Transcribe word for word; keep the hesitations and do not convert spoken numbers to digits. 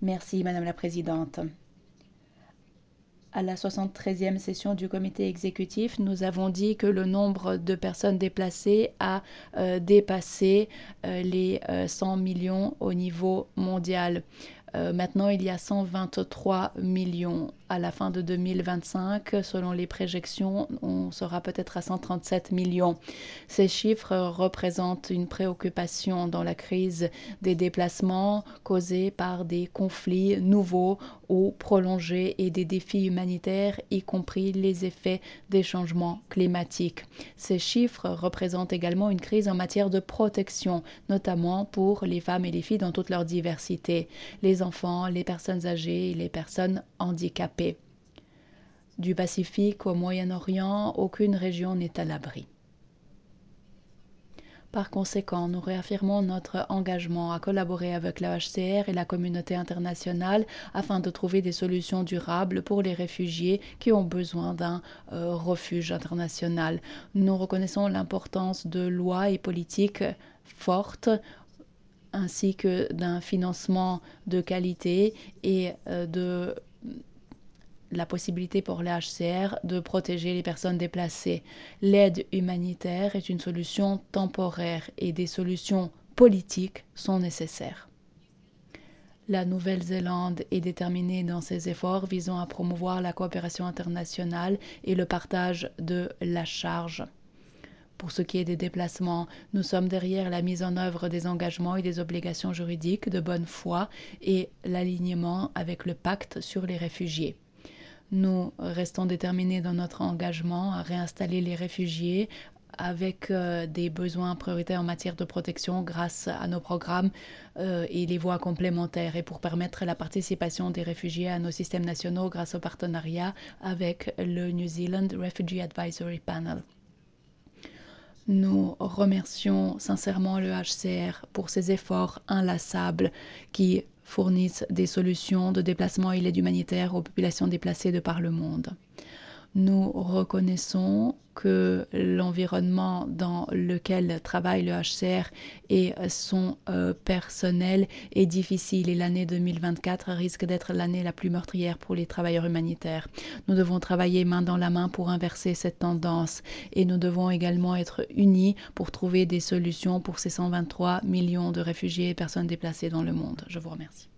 Merci, Madame la Présidente. À la soixante-treizième session du comité exécutif, nous avons dit que le nombre de personnes déplacées a euh, dépassé euh, les euh, cent millions au niveau mondial. Euh, maintenant, il y a cent vingt-trois millions. À la fin de deux mille vingt-cinq, selon les projections, on sera peut-être à cent trente-sept millions. Ces chiffres représentent une préoccupation dans la crise des déplacements causés par des conflits nouveaux ou prolongés et des défis humanitaires, y compris les effets des changements climatiques. Ces chiffres représentent également une crise en matière de protection, notamment pour les femmes et les filles dans toute leur diversité, les enfants, les personnes âgées et les personnes handicapées. Du Pacifique au Moyen-Orient, aucune région n'est à l'abri. Par conséquent, nous réaffirmons notre engagement à collaborer avec le H C R et la communauté internationale afin de trouver des solutions durables pour les réfugiés qui ont besoin d'un euh, refuge international. Nous reconnaissons l'importance de lois et politiques fortes ainsi que d'un financement de qualité et euh, de la possibilité pour le H C R de protéger les personnes déplacées. L'aide humanitaire est une solution temporaire et des solutions politiques sont nécessaires. La Nouvelle-Zélande est déterminée dans ses efforts visant à promouvoir la coopération internationale et le partage de la charge. Pour ce qui est des déplacements, nous sommes derrière la mise en œuvre des engagements et des obligations juridiques de bonne foi et l'alignement avec le pacte sur les réfugiés. Nous restons déterminés dans notre engagement à réinstaller les réfugiés avec euh, des besoins prioritaires en matière de protection grâce à nos programmes euh, et les voies complémentaires et pour permettre la participation des réfugiés à nos systèmes nationaux grâce au partenariat avec le New Zealand Refugee Advisory Panel. Nous remercions sincèrement le H C R pour ses efforts inlassables qui fournissent des solutions de déplacement et l'aide humanitaire aux populations déplacées de par le monde. Nous reconnaissons que l'environnement dans lequel travaille le H C R et son euh, personnel est difficile et l'année deux mille vingt-quatre risque d'être l'année la plus meurtrière pour les travailleurs humanitaires. Nous devons travailler main dans la main pour inverser cette tendance et nous devons également être unis pour trouver des solutions pour ces cent vingt-trois millions de réfugiés et personnes déplacées dans le monde. Je vous remercie.